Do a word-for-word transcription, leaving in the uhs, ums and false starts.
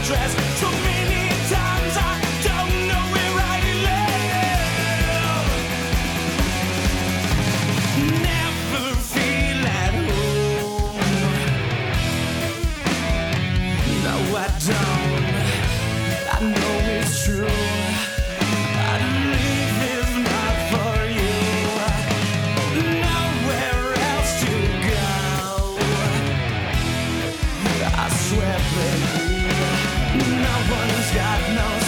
address. So many times I don't know where I live. Never feel at home. No, I don't. I know it's true. I'd leave if not for you. Nowhere else to go. I swear, baby, no one's got no